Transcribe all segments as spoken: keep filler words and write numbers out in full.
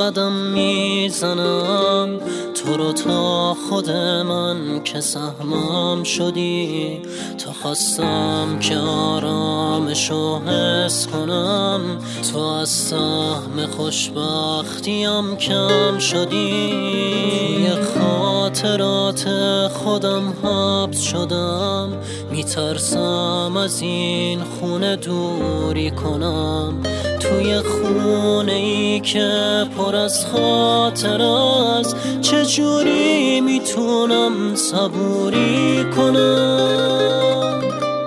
قدم میزنم تو رو تا خود من که سهمم شدی، تا خواستم که آرامشو حس کنم، تو از سهم خوشبختیم کم شدی. توی خاطرات خودم حبس شدم، میترسم از این خونه دوری کنم، توی خونه ای که پر از خاطر است، چجوری میتونم صبوری کنم؟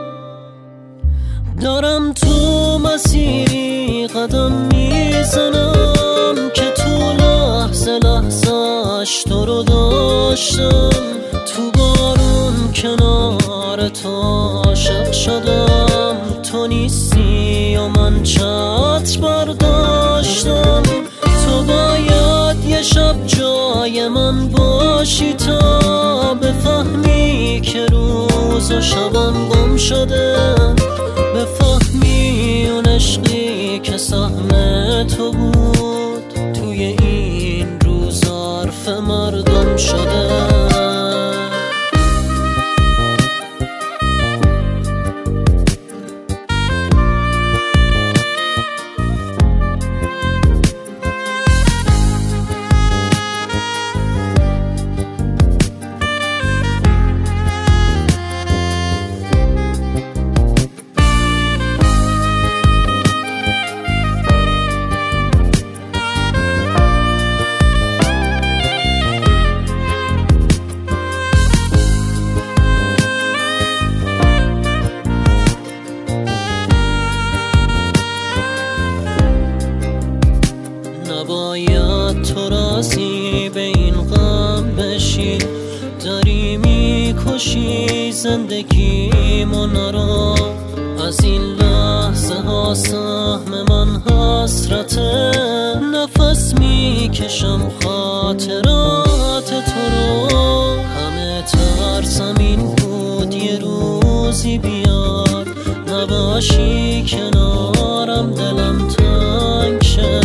دارم تو مسیری قدم میزنم که تو لحظه لحظهش تو رو داشتم، تو بارون کنار تو عاشق شدم، تو نیستی و من چتر برداشتم، تو باید یه شب جای من باشی تا بفهمی که روز و شبم گم شده، بفهمی اون عشقی که سهم تو بود توی این روز حرف مردم شده. نباید تو راضی به این غم بشی، داری میکشی زندگیمو نرا، از این لحظه ها سهم من حسرته، نفس میکشم خاطرات تو رو، همه ترسم این بود یه روزی بیاد نباشی کنارم، دلم تنگ شه،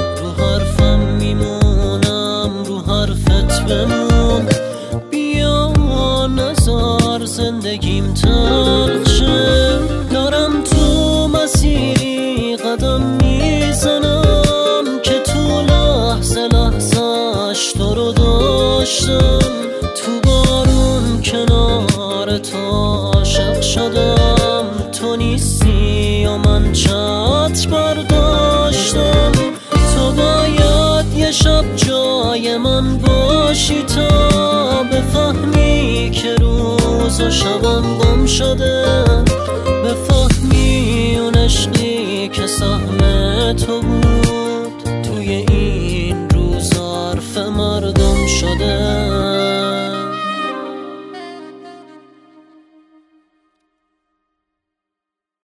بمون بیا نزار زندگیم تلخ شه. دارم تو مسیری قدم میزنم که تو لحظه لحظهش تو رو داشتم، تو بارون کنار تو عاشق شدم، تو نیستی و من چتر برداشتم، تو باید یه شب جای من باشی تا بفهمی که روز و شبم گم شده، بفهمی اون عشقی که سهم تو بود